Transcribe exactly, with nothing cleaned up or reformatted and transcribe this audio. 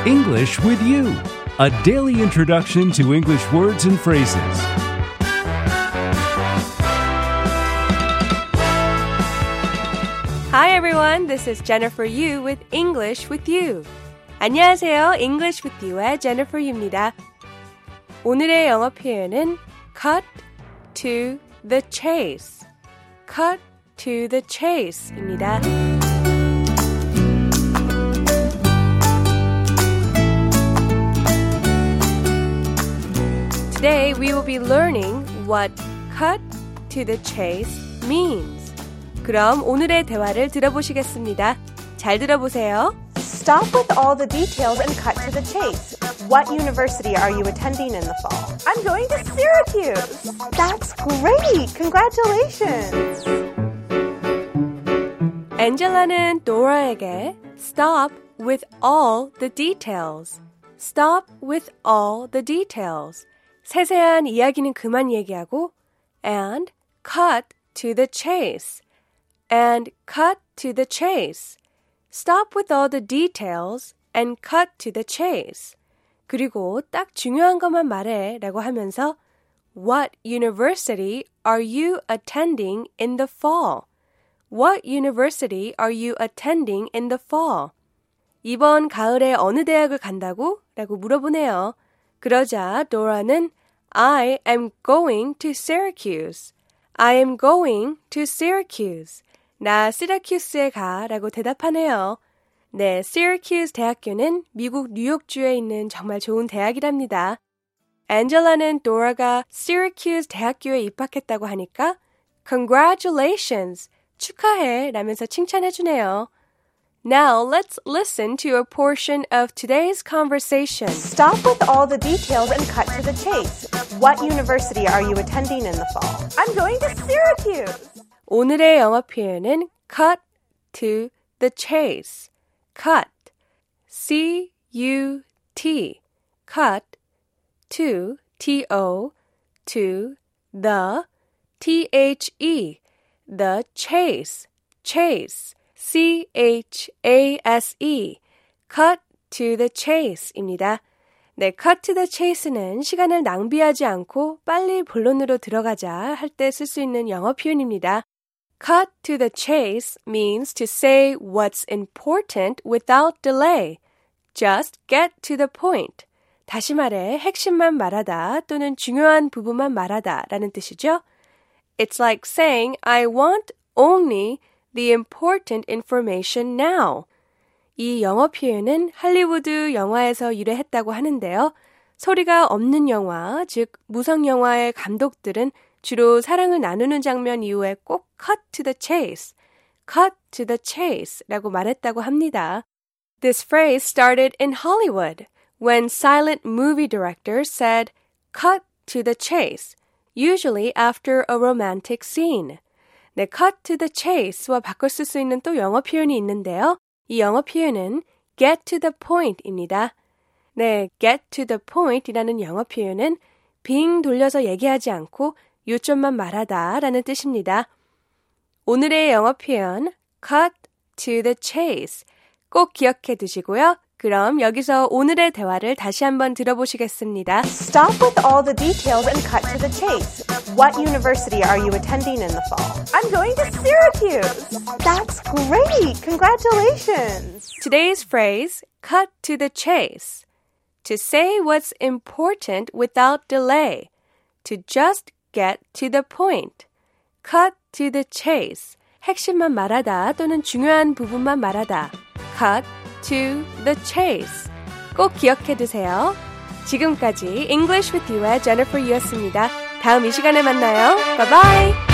English with You, a daily introduction to English words and phrases. Hi everyone, this is Jennifer Yu with English with You. 안녕하세요, English with You의 Jennifer Yu입니다. 오늘의 영어 표현은 cut to the chase. cut to the chase입니다. Today we will be learning what cut to the chase means. 그럼 오늘의 대화를 들어보시겠습니다. 잘 들어보세요. Stop with all the details and cut to the chase. What university are you attending in the fall? I'm going to Syracuse. That's great. Congratulations. 앤젤라는 도라에게 stop with all the details. Stop with all the details. 세세한 이야기는 그만 얘기하고 and cut to the chase. and cut to the chase. Stop with all the details and cut to the chase. 그리고 딱 중요한 것만 말해 라고 하면서 What university are you attending in the fall? What university are you attending in the fall? 이번 가을에 어느 대학을 간다고? 라고 물어보네요. 그러자 도라는 I am going to Syracuse. I am going to Syracuse. 나 시라큐스에 가 라고 대답하네요. 네, Syracuse 대학교는 미국 뉴욕주에 있는 정말 좋은 대학이랍니다. 앤젤라는 도라가 Syracuse 대학교에 입학했다고 하니까 Congratulations! 축하해! 라면서 칭찬해주네요. Now, let's listen to a portion of today's conversation. Stop with all the details and cut to the chase. What university are you attending in the fall? I'm going to Syracuse. 오늘의 영어 표현은 cut to the chase. cut, C U T, cut, to, T O, to, the, T H E, the chase, chase, C H A S E, cut to the chase입니다. 네, cut to the chase는 시간을 낭비하지 않고 빨리 본론으로 들어가자 할 때 쓸 수 있는 영어 표현입니다. Cut to the chase means to say what's important without delay. Just get to the point. 다시 말해 핵심만 말하다 또는 중요한 부분만 말하다 라는 뜻이죠. It's like saying I want only the important information now. 이 영어 표현은 할리우드 영화에서 유래했다고 하는데요. 소리가 없는 영화, 즉 무성 영화의 감독들은 주로 사랑을 나누는 장면 이후에 꼭 cut to the chase, cut to the chase 라고 말했다고 합니다. This phrase started in Hollywood when silent movie directors said cut to the chase, usually after a romantic scene. 네, cut to the chase와 바꿔 쓸 수 있는 또 영어 표현이 있는데요. 이 영어 표현은 get to the point입니다. 네, get to the point이라는 영어 표현은 빙 돌려서 얘기하지 않고 요점만 말하다 라는 뜻입니다. 오늘의 영어 표현 cut to the chase 꼭 기억해 두시고요. 그럼 여기서 오늘의 대화를 다시 한번 들어보시겠습니다. Stop with all the details and cut to the chase. What university are you attending in the fall? I'm going to Syracuse. That's great. Congratulations. Today's phrase, cut to the chase. To say what's important without delay. To just get to the point. Cut to the chase. 핵심만 말하다 또는 중요한 부분만 말하다. Cut to the chase. 꼭 기억해 두세요. 지금까지 English with You의 Jennifer Yu였습니다. 다음 이 시간에 만나요. Bye bye.